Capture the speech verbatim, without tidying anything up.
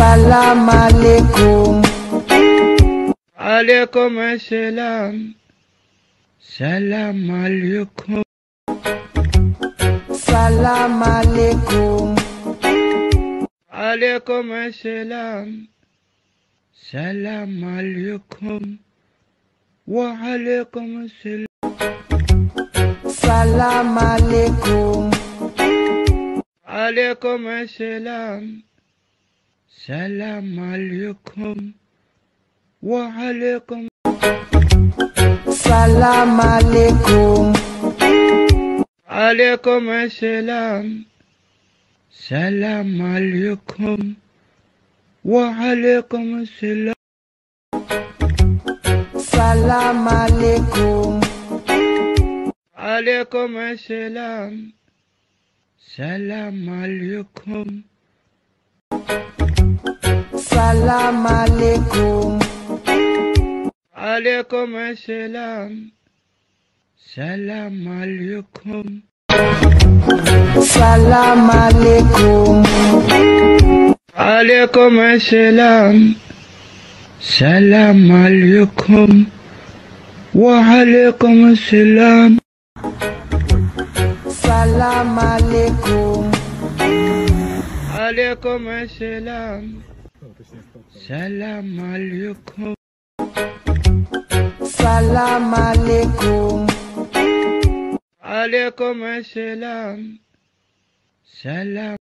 Salam alaikum. Alaikum assalam. Salam alaikum. Salam alaikum. Alaikum assalam. Salam alaikum. Wa alaikum assalam. Salam alaikum. Alaikum assalam. Salam alaikum. Wa alaikum. Salam alaikum. Alaikum assalam. Salam alaikum. Wa alaikum assalam. Salam alaikum. Alaikum assalam. Salam alaikum. Salam alaikum. Alaikum assalam. Salam alaikum. Salam alaikum. Alaikum assalam. Salam alaikum. Wa alaikum assalam. Salam alaikum. Alaikum assalam. Salam alaikum. Salam alaikum. Alaikum assalam. Salam